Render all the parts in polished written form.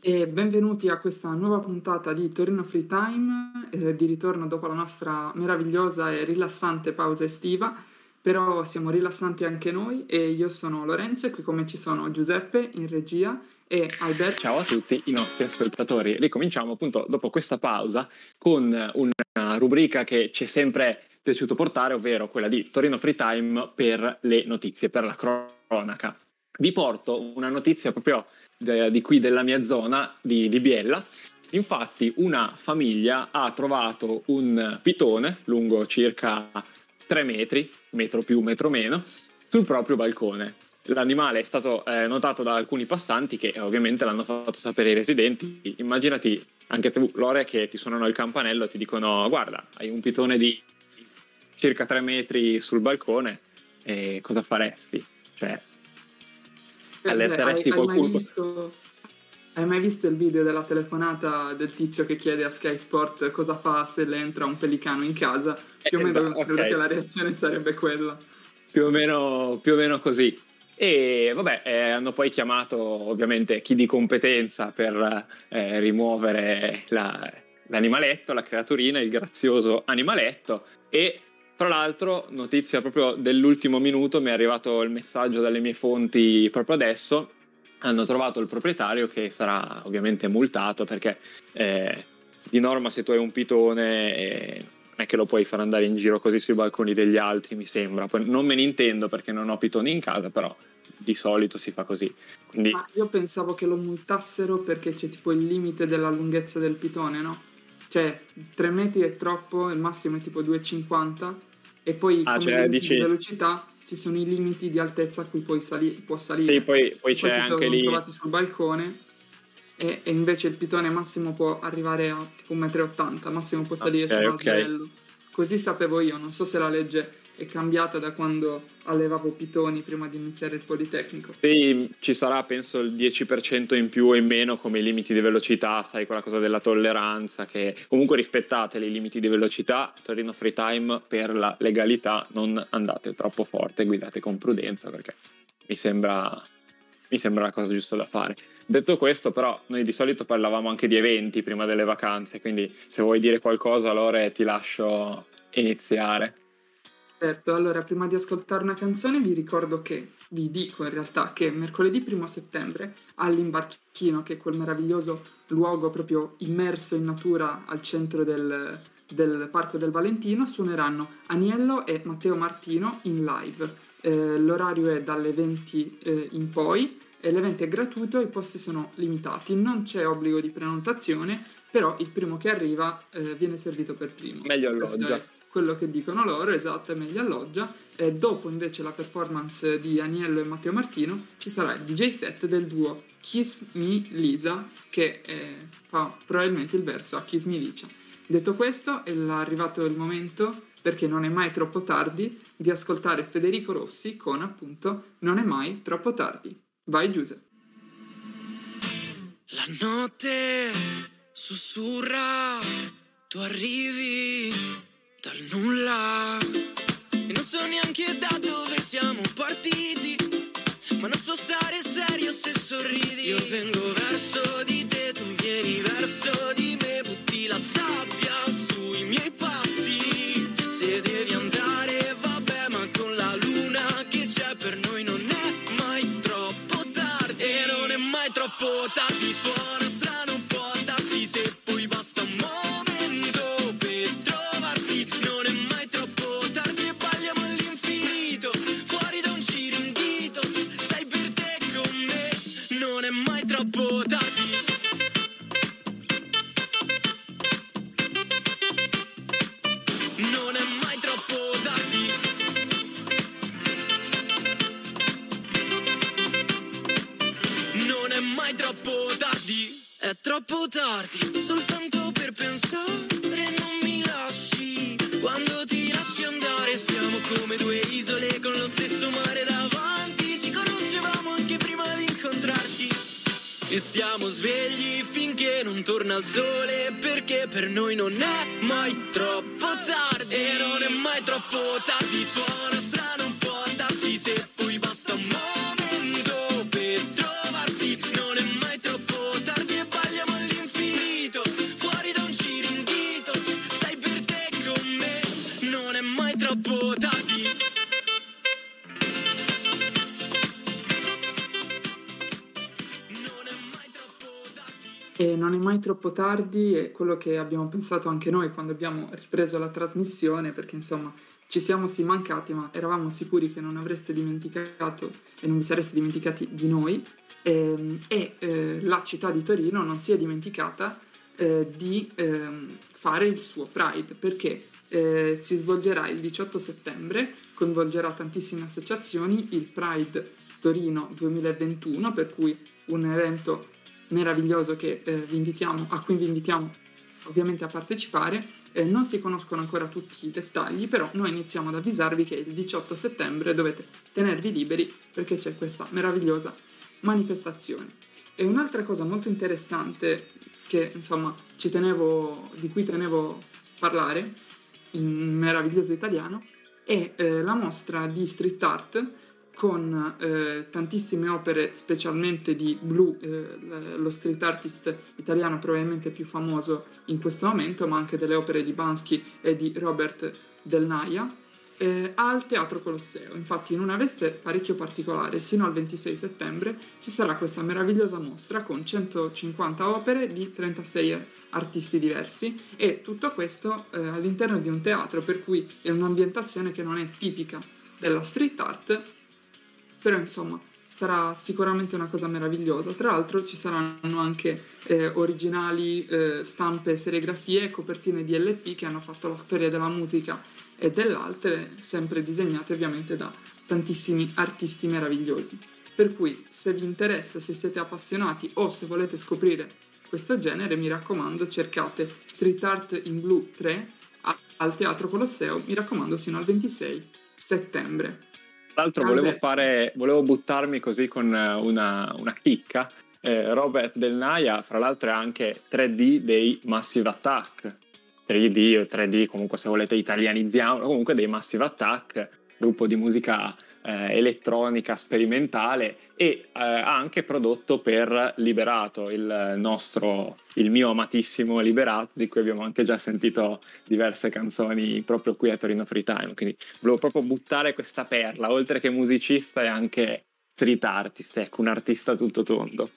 E benvenuti a questa nuova puntata di Torino Free Time, di ritorno dopo la nostra meravigliosa e rilassante pausa estiva, però siamo rilassanti anche noi e io sono Lorenzo e qui con me ci sono Giuseppe in regia e Alberto. Ciao a tutti i nostri ascoltatori. Ricominciamo appunto dopo questa pausa con una rubrica che ci è sempre piaciuto portare, ovvero quella di Torino Free Time per le notizie, per la cronaca. Vi porto una notizia proprio di qui della mia zona di Biella. Infatti una famiglia ha trovato un pitone lungo circa 3 metri, metro più, metro meno, sul proprio balcone. L'animale è stato notato da alcuni passanti che ovviamente l'hanno fatto sapere ai residenti. Immaginati anche tu, Lore, che ti suonano il campanello e ti dicono: guarda, hai un pitone di circa 3 metri sul balcone, e cosa faresti? Cioè, allerteresti qualcuno? Hai mai visto il video della telefonata del tizio che chiede a Sky Sport cosa fa se le entra un pelicano in casa? Più o meno credo che la reazione sarebbe quella. Più o meno così. E vabbè, hanno poi chiamato ovviamente chi di competenza per rimuovere l'animaletto, la creaturina, il grazioso animaletto. E tra l'altro, notizia proprio dell'ultimo minuto, mi è arrivato il messaggio dalle mie fonti proprio adesso. Hanno trovato il proprietario che sarà ovviamente multato perché di norma se tu hai un pitone non è che lo puoi far andare in giro così sui balconi degli altri, mi sembra. Poi non me ne intendo perché non ho pitoni in casa, però di solito si fa così. Quindi... Ma io pensavo che lo multassero perché c'è tipo il limite della lunghezza del pitone, no? Cioè 3 metri è troppo, il massimo è tipo 2,50 e poi come limiti di velocità ci sono i limiti di altezza a cui può salire. Sì, poi c'è anche lì... trovati sul balcone e invece il pitone massimo può arrivare a tipo 1,80 m, massimo può salire sul alberello. Così sapevo io, non so se la legge è cambiata da quando allevavo pitoni prima di iniziare il Politecnico. Sì, ci sarà penso il 10% in più o in meno come i limiti di velocità, sai, quella cosa della tolleranza, che comunque rispettate i limiti di velocità. Torino Free Time per la legalità, non andate troppo forte, guidate con prudenza perché mi sembra la cosa giusta da fare. Detto questo, però, noi di solito parlavamo anche di eventi prima delle vacanze, quindi se vuoi dire qualcosa, Lore, ti lascio iniziare. Certo, allora prima di ascoltare una canzone vi dico in realtà che mercoledì 1 settembre all'Imbarchino, che è quel meraviglioso luogo proprio immerso in natura al centro del Parco del Valentino, suoneranno Aniello e Matteo Martino in live. L'orario è dalle 20 in poi e l'evento è gratuito, i posti sono limitati, non c'è obbligo di prenotazione, però il primo che arriva viene servito per primo. Meglio alloggia. Quello che dicono loro, esatto, è meglio alloggia. E dopo invece la performance di Aniello e Matteo Martino ci sarà il DJ set del duo Kiss Me Lisa che fa probabilmente il verso a Kiss Me Licia. Detto questo, è arrivato il momento, perché non è mai troppo tardi, di ascoltare Federico Rossi con appunto Non è mai troppo tardi. Vai Giuseppe. La notte sussurra, tu arrivi dal nulla e non so neanche da dove siamo partiti, ma non so stare serio se sorridi. Io vengo verso di te, tu vieni verso di me, butti la sabbia sui miei passi. Se devi andare vabbè, ma con la luna che c'è per noi non è mai troppo tardi. E non è mai troppo tardi, suona strano, può darsi se poi basta un momento per trovarsi. Non è mai troppo tardi e balliamo all'infinito, fuori da un ciringhito, sei per te con me. Non è mai troppo tardi. Non è mai troppo tardi. Non è mai troppo tardi. È troppo tardi, soltanto per pensare non mi lasci. Quando ti lasci andare siamo come due isole con lo stesso mare davanti. Ci conoscevamo anche prima di incontrarci e stiamo svegli finché non torna il sole, perché per noi non è mai troppo tardi. E non è mai troppo tardi, suona strano, può darsi se poi basta un momento per trovarsi. Non è mai troppo tardi e E non è mai troppo tardi, è quello che abbiamo pensato anche noi quando abbiamo ripreso la trasmissione, perché insomma ci siamo sì mancati, ma eravamo sicuri che non avreste dimenticato e non vi sareste dimenticati di noi. La città di Torino non si è dimenticata di fare il suo Pride, perché si svolgerà il 18 settembre, coinvolgerà tantissime associazioni, il Pride Torino 2021, per cui un evento meraviglioso che a cui vi invitiamo ovviamente a partecipare. Non si conoscono ancora tutti i dettagli, però noi iniziamo ad avvisarvi che il 18 settembre dovete tenervi liberi perché c'è questa meravigliosa manifestazione. E un'altra cosa molto interessante che insomma di cui tenevo a parlare in meraviglioso italiano è la mostra di street art con tantissime opere, specialmente di Blue, lo street artist italiano probabilmente più famoso in questo momento, ma anche delle opere di Bansky e di Robert Del Naja, al Teatro Colosseo. Infatti, in una veste parecchio particolare, sino al 26 settembre ci sarà questa meravigliosa mostra con 150 opere di 36 artisti diversi, e tutto questo all'interno di un teatro, per cui è un'ambientazione che non è tipica della street art, però insomma sarà sicuramente una cosa meravigliosa. Tra l'altro ci saranno anche originali stampe, serigrafie e copertine di LP che hanno fatto la storia della musica e dell'arte, sempre disegnate ovviamente da tantissimi artisti meravigliosi. Per cui, se vi interessa, se siete appassionati o se volete scoprire questo genere, mi raccomando, cercate Street Art in Blue 3 al Teatro Colosseo, mi raccomando, sino al 26 settembre. Tra l'altro volevo buttarmi così con una chicca. Robert Del Naja, fra l'altro, è anche 3D dei Massive Attack. 3D o 3D, comunque se volete italianizziamo, comunque dei Massive Attack, gruppo di musica elettronica sperimentale, e ha anche prodotto per Liberato, il mio amatissimo Liberato, di cui abbiamo anche già sentito diverse canzoni proprio qui a Torino Free Time. Quindi volevo proprio buttare questa perla, oltre che musicista è anche street artist, ecco, un artista tutto tondo.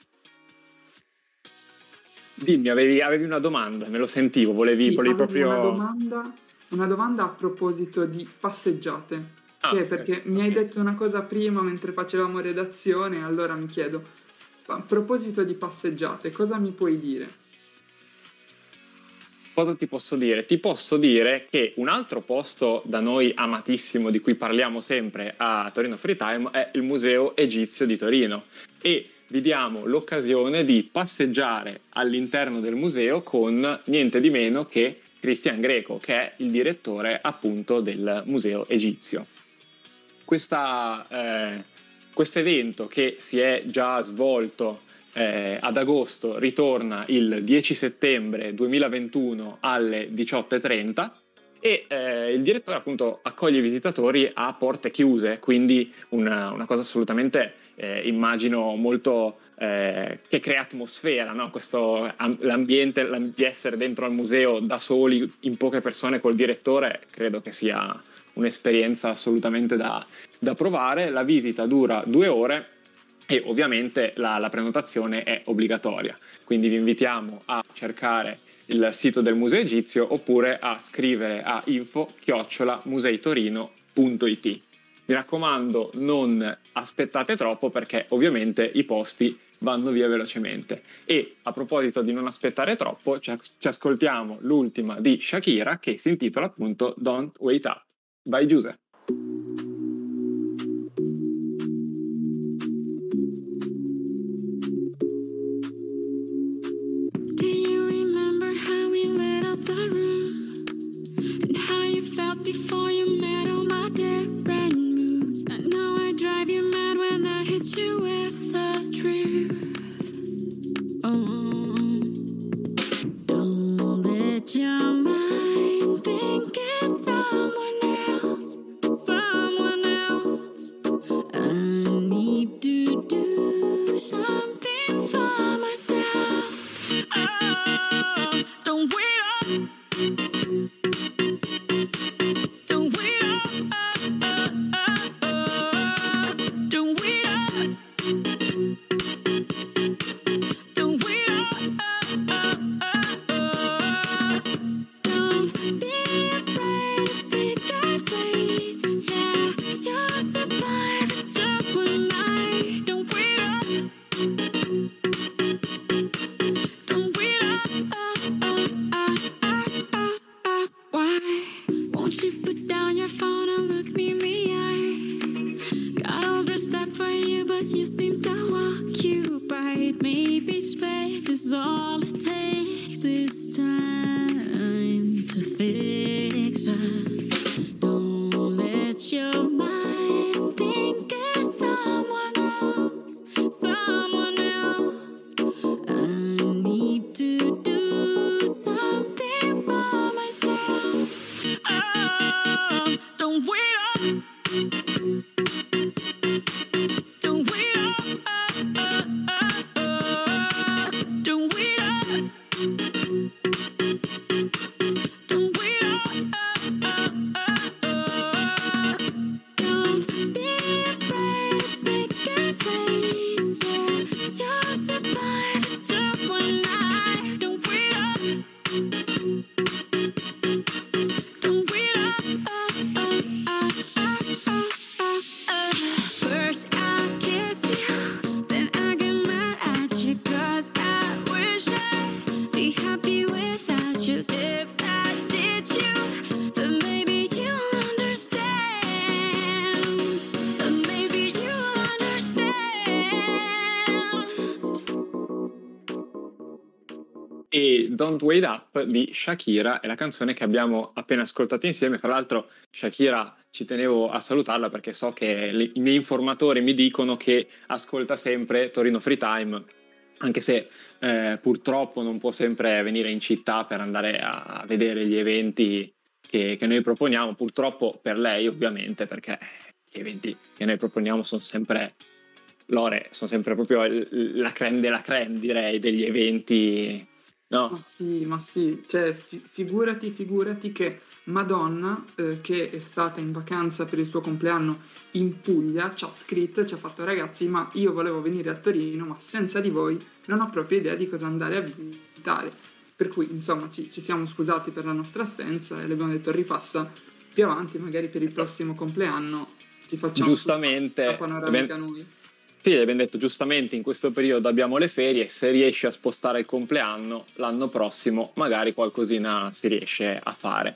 Dimmi, avevi una domanda, me lo sentivo, volevi proprio... Una domanda a proposito di passeggiate. Perché mi hai detto una cosa prima mentre facevamo redazione, allora mi chiedo, a proposito di passeggiate, cosa mi puoi dire? Cosa ti posso dire? Ti posso dire che un altro posto da noi amatissimo, di cui parliamo sempre a Torino Free Time, è il Museo Egizio di Torino, e vi diamo l'occasione di passeggiare all'interno del museo con niente di meno che Cristian Greco, che è il direttore appunto del Museo Egizio. Questo evento, che si è già svolto ad agosto, ritorna il 10 settembre 2021 alle 18:30, e il direttore appunto accoglie i visitatori a porte chiuse, quindi una cosa assolutamente immagino molto che crea atmosfera, no? L'ambiente di essere dentro al museo da soli, in poche persone col direttore, credo che sia un'esperienza assolutamente da provare. La visita dura 2 ore e ovviamente la prenotazione è obbligatoria, quindi vi invitiamo a cercare il sito del Museo Egizio oppure a scrivere a info@museitorino.it. Mi raccomando, non aspettate troppo, perché ovviamente i posti vanno via velocemente. E a proposito di non aspettare troppo, ci ascoltiamo l'ultima di Shakira, che si intitola appunto Don't Wait Up. Vai Giuseppe. Before you met all my different moods, I know I drive you mad when I hit you with the truth. Oh, don't let your mind think it's someone else. I need to do something for myself. Oh, don't wait up. E Don't Wait Up di Shakira è la canzone che abbiamo appena ascoltato insieme. Fra l'altro Shakira ci tenevo a salutarla perché so che i miei informatori mi dicono che ascolta sempre Torino Free Time, anche se purtroppo non può sempre venire in città per andare a vedere gli eventi che noi proponiamo, purtroppo per lei ovviamente, perché gli eventi che noi proponiamo sono sempre sono sempre proprio la crème della crème, direi, degli eventi. No. Ma sì, cioè figurati che Madonna, che è stata in vacanza per il suo compleanno in Puglia, ci ha scritto e ci ha fatto: ragazzi, ma io volevo venire a Torino, ma senza di voi non ho proprio idea di cosa andare a visitare. Per cui, insomma, ci siamo scusati per la nostra assenza e le abbiamo detto: ripassa più avanti, magari per il prossimo compleanno ti facciamo giustamente la panoramica noi. Sì, abbiamo detto giustamente in questo periodo abbiamo le ferie, se riesci a spostare il compleanno l'anno prossimo magari qualcosina si riesce a fare.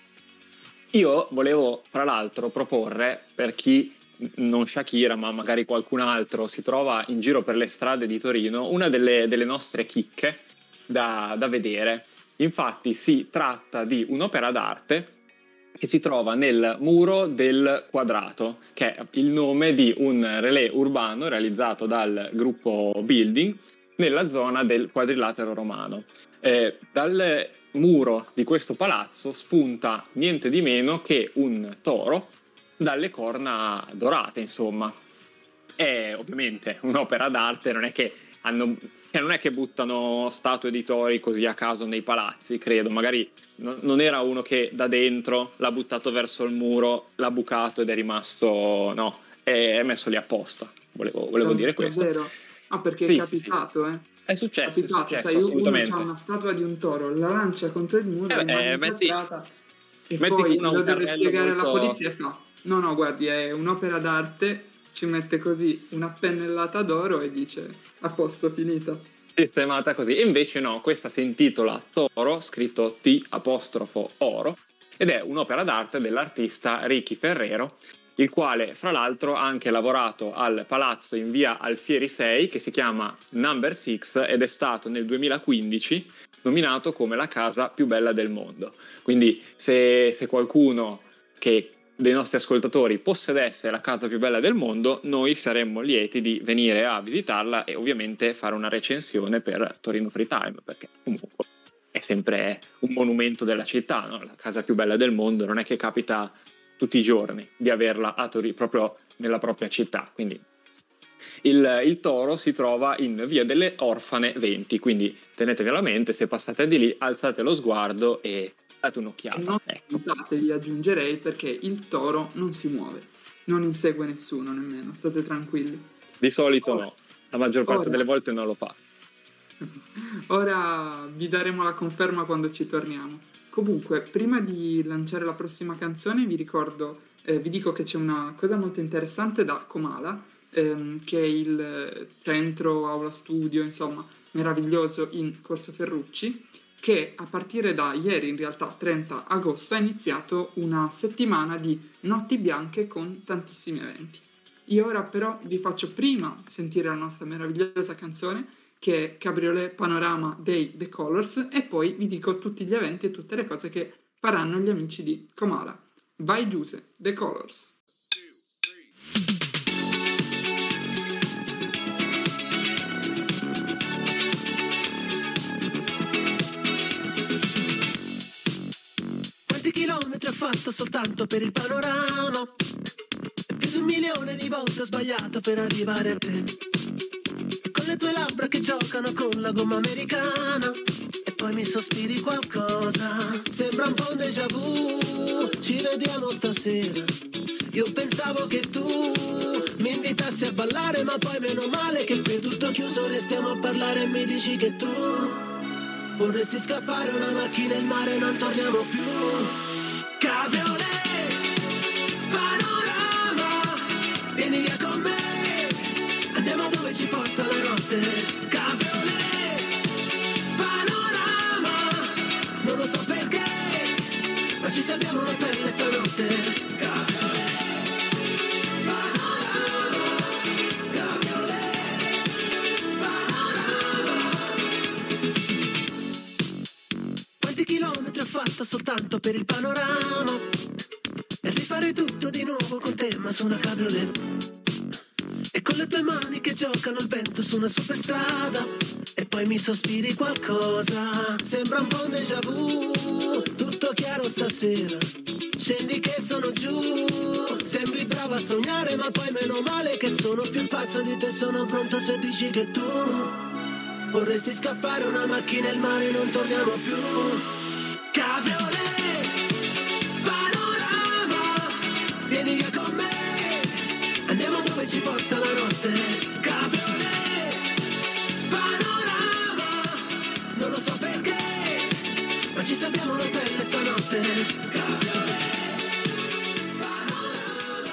Io volevo tra l'altro proporre, per chi non Shakira ma magari qualcun altro si trova in giro per le strade di Torino, una delle nostre chicche da vedere. Infatti si tratta di un'opera d'arte che si trova nel Muro del Quadrato, che è il nome di un relè urbano realizzato dal gruppo Building nella zona del Quadrilatero romano. Dal muro di questo palazzo spunta niente di meno che un toro dalle corna dorate, insomma. È ovviamente un'opera d'arte, non è che buttano statue di tori così a caso nei palazzi, credo. Magari non era uno che da dentro l'ha buttato verso il muro, l'ha bucato ed è rimasto, no, è messo lì apposta. Volevo dire questo. Davvero? Ah, perché sì, è capitato, sì. È successo, sai, assolutamente. Uno c'ha una statua di un toro, la lancia contro il muro, rimane incastrata e poi lo deve spiegare alla polizia e fa: no, guardi, è un'opera d'arte. Ci mette così una pennellata d'oro e dice: a posto, finita. Sistemata così. E invece no, questa si intitola Toro, scritto T''oro, ed è un'opera d'arte dell'artista Ricky Ferrero, il quale fra l'altro ha anche lavorato al palazzo in via Alfieri 6 che si chiama Number 6 ed è stato nel 2015 nominato come la casa più bella del mondo. Quindi se qualcuno dei nostri ascoltatori possedesse la casa più bella del mondo, noi saremmo lieti di venire a visitarla e ovviamente fare una recensione per Torino Free Time, perché comunque è sempre un monumento della città, no? La casa più bella del mondo non è che capita tutti i giorni di averla a Torino, proprio nella propria città. Quindi il toro si trova in via delle Orfane 20, quindi tenetevi alla mente, se passate di lì alzate lo sguardo e date un'occhiata. E non vi aggiungerei, perché il toro non si muove, non insegue nessuno nemmeno, state tranquilli. Di solito no, la maggior parte delle volte non lo fa. Ora vi daremo la conferma quando ci torniamo. Comunque, prima di lanciare la prossima canzone vi dico che c'è una cosa molto interessante da Comala, che è il centro aula studio, insomma, meraviglioso in Corso Ferrucci, che a partire da ieri, in realtà 30 agosto, ha iniziato una settimana di notti bianche con tantissimi eventi. Io ora però vi faccio prima sentire la nostra meravigliosa canzone, che è Cabriolet Panorama dei The Colors, e poi vi dico tutti gli eventi e tutte le cose che faranno gli amici di Comala. Vai Giuse, The Colors. Chilometri ho fatto soltanto per il panorama, e più di 1 milione di volte ho sbagliato per arrivare a te, e con le tue labbra che giocano con la gomma americana, e poi mi sospiri qualcosa, sembra un po' un déjà vu, ci vediamo stasera, io pensavo che tu mi invitassi a ballare, ma poi meno male che qui è tutto chiuso, restiamo a parlare e mi dici che tu vorresti scappare, una macchina in mare, non torniamo più. Cabriolet, panorama, vieni via con me, andiamo dove ci porta la notte. Cabriolet, panorama, non lo so perché, ma ci salviamo la pelle stanotte. Cabriolet, panorama, cabriolet, panorama. volta soltanto per il panorama e rifare tutto di nuovo con te, ma su una cabriolet. E con le tue mani che giocano al vento su una superstrada. E poi mi sospiri qualcosa, sembra un po' un déjà vu. Tutto chiaro stasera, scendi che sono giù. Sembri brava a sognare, ma poi meno male che sono più pazzo di te. Sono pronto se dici che tu vorresti scappare una macchina e il mare, non torniamo più. Cabriolet, panorama, vieni via con me, andiamo dove ci porta la notte. Cabriolet, panorama, non lo so perché, ma ci sappiamo la pelle stanotte. Cabriolet, panorama,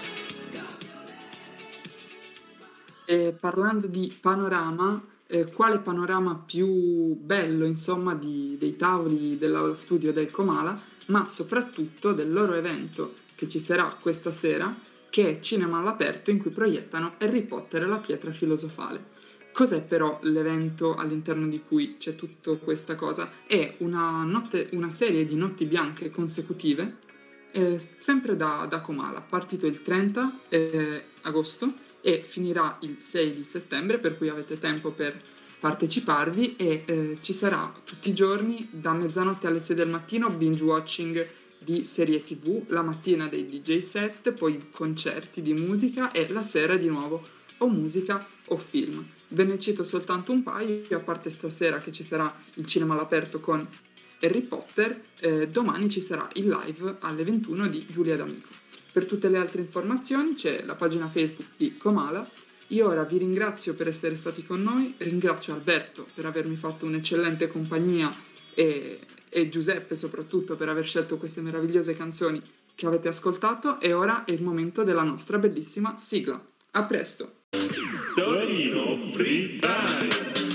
cabriolet. E parlando di panorama, quale panorama più bello, insomma, dei tavoli dell'aula studio del Comala, ma soprattutto del loro evento che ci sarà questa sera, che è Cinema all'aperto, in cui proiettano Harry Potter e la pietra filosofale. Cos'è però l'evento all'interno di cui c'è tutta questa cosa? È una serie di notti bianche consecutive, sempre da Comala, partito il 30 agosto e finirà il 6 di settembre, per cui avete tempo per parteciparvi, e ci sarà tutti i giorni da mezzanotte alle 6 del mattino binge watching di serie TV, la mattina dei DJ set, poi concerti di musica e la sera di nuovo o musica o film. Ve ne cito soltanto un paio, a parte stasera che ci sarà il cinema all'aperto con Harry Potter, domani ci sarà il live alle 21 di Giulia D'Amico. Per tutte le altre informazioni c'è la pagina Facebook di Comala. Io ora vi ringrazio per essere stati con noi, ringrazio Alberto per avermi fatto un'eccellente compagnia e Giuseppe soprattutto per aver scelto queste meravigliose canzoni che avete ascoltato, e ora è il momento della nostra bellissima sigla. A presto! Torino Free Time!